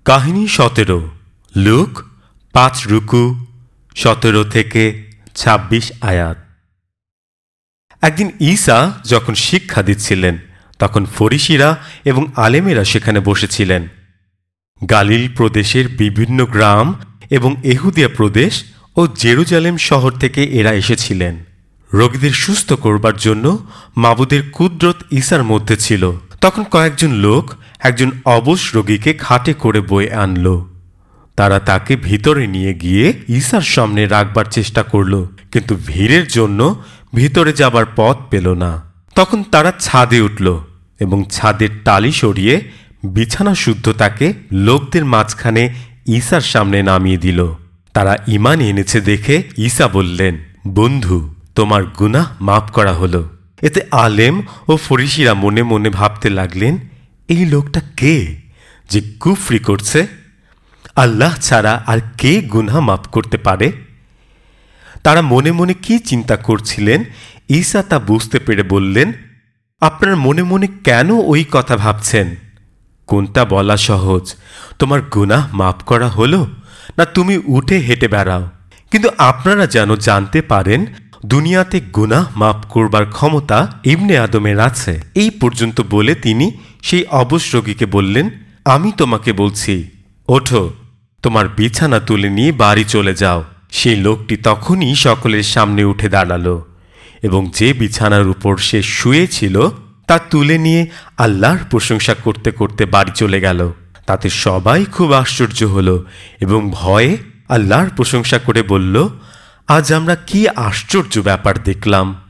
কাহিনী 17 লুক 5 রুকু 17 থেকে 26 আয়াত। একদিন ঈসা যখন শিক্ষা দিচ্ছিলেন তখন ফরিসিরা এবং আলেমেরা সেখানে বসেছিলেন। গালিল প্রদেশের বিভিন্ন গ্রাম এবং এহুদিয়া প্রদেশ ও জেরুজালেম শহর থেকে এরা এসেছিলেন। রোগীদের সুস্থ করবার জন্য মাবুদের কুদরত ঈসার মধ্যে ছিল। তখন কয়েকজন লোক একজন অবশ রোগীকে খাটে করে বয়ে আনল। তারা তাকে ভিতরে নিয়ে গিয়ে ঈসার সামনে রাখবার চেষ্টা করল, কিন্তু ভিড়ের জন্য ভিতরে যাবার পথ পেল না। তখন তারা ছাদে উঠল এবং ছাদের টালি সরিয়ে বিছানা শুদ্ধ তাকে লোকদের মাঝখানে ঈসার সামনে নামিয়ে দিল। তারা ঈমান এনেছে দেখে ঈসা বললেন, বন্ধু, তোমার গুনাহ মাফ করা হলো। এতে আলেম ও ফরিসিরা মনে মনে ভাবতে লাগলেন, এই লোকটা কে যে কুফরি করছে? আল্লাহ ছাড়া আর কে গুনাহ মাফ করতে পারে? তারা মনে মনে কি চিন্তা করছিলেন ঈসা তা বুঝতে পেরে বললেন, আপনার মনে মনে কেন ওই কথা ভাবছেন? কোনটা বলা সহজ, তোমার গুনাহ মাফ করা হলো, না তুমি উঠে হেঁটে বেড়াও? কিন্তু আপনারা যেন জানতে পারেন দুনিয়াতে গুনাহ মাফ করবার ক্ষমতা ইবনে আদমের আছে। এই পর্যন্ত বলে তিনি সেই অবশ রোগীকে বললেন, আমি তোমাকে বলছি, ওঠো, তোমার বিছানা তুলে নিয়ে বাড়ি চলে যাও। সেই লোকটি তখনই সকলের সামনে উঠে দাঁড়ালো এবং যে বিছানার উপর সে শুয়েছিল তা তুলে নিয়ে আল্লাহর প্রশংসা করতে করতে বাড়ি চলে গেল। তাতে সবাই খুব আশ্চর্য হলো এবং ভয়ে আল্লাহর প্রশংসা করে বলল, আজ আমরা কি আশ্চর্য ব্যাপার দেখলাম।